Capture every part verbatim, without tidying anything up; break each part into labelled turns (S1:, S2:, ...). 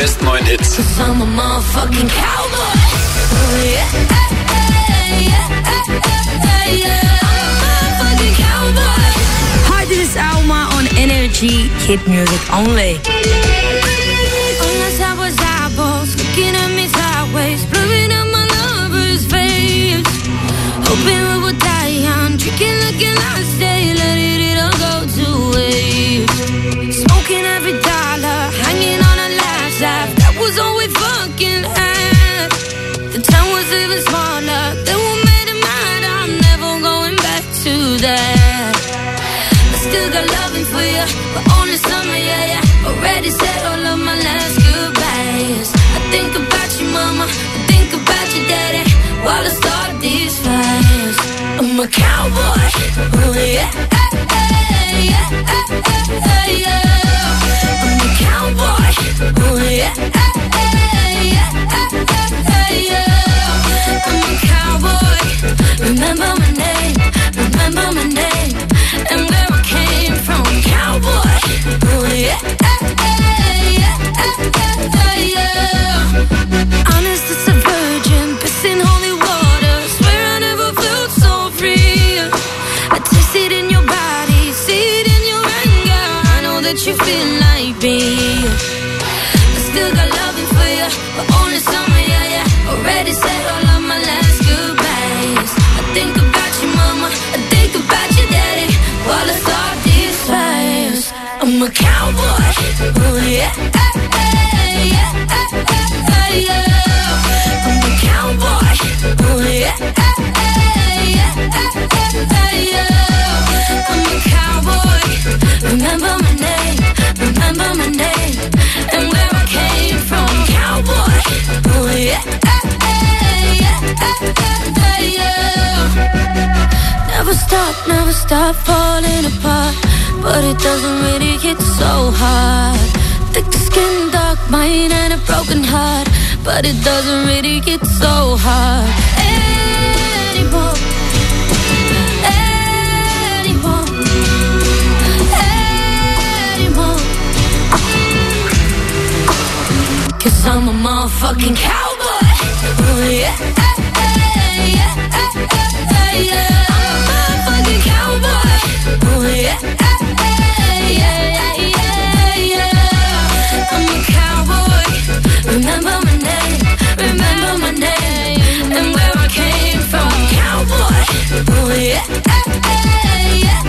S1: besten neuen Hits.
S2: I'm a motherfucking cowboy. Oh, yeah, yeah, yeah, yeah. I'm a motherfucking cowboy.
S3: Hi, this is Alma on Energy, hit music only.
S2: On las aguas, eyeballs, looking at me sideways, blurring up my lover's face. Hoping we will die young, drinking like an last day, letting it all go to waste. Smoking every dollar, hanging on a last laugh. That was all we fucking had. The town was even smaller, then we made it mad. I'm never going back to that. I still got loving for you, but only summer, yeah, yeah. Already said all of my last goodbyes. I think about you, mama, I think about your daddy, while I start these fires. I'm a cowboy, oh yeah, yeah, yeah, yeah, yeah. I'm a cowboy, oh yeah, yeah, yeah, yeah. I'm a cowboy. Remember my name, remember my name, and where I came from. Cowboy, oh yeah, yeah, yeah, yeah. Honest as a virgin, pissing holy water. Swear I never felt so free. I taste it in your body, see it in your anger. I know that you feel like me. I still got loving for you, but only summer, yeah, yeah. Already said all of my last goodbyes. I think about you, mama, I think about your daddy, while I start these fires. I'm a cowboy, oh yeah, yeah, yeah, yeah. I'm a cowboy, oh yeah, yeah, yeah. I'm a cowboy. Remember my name, remember my name, and where I came from. Cowboy, oh yeah, yeah, yeah. Never stop, never stop falling apart, but it doesn't really hit so hard. Thick skin, dark mind, and a broken heart, but it doesn't really hit so hard anymore, anymore, anymore. 'Cause I'm a motherfucking cowboy. Oh yeah, yeah, yeah, yeah. I'm a motherfucking cowboy. Oh yeah, yeah, yeah, yeah. I'm a cowboy. Remember my name, remember my name, and where I came from. Cowboy. Oh yeah, yeah,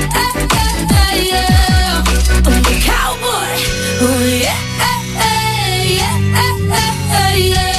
S2: yeah. I'm a cowboy. Oh yeah, yeah, yeah, yeah.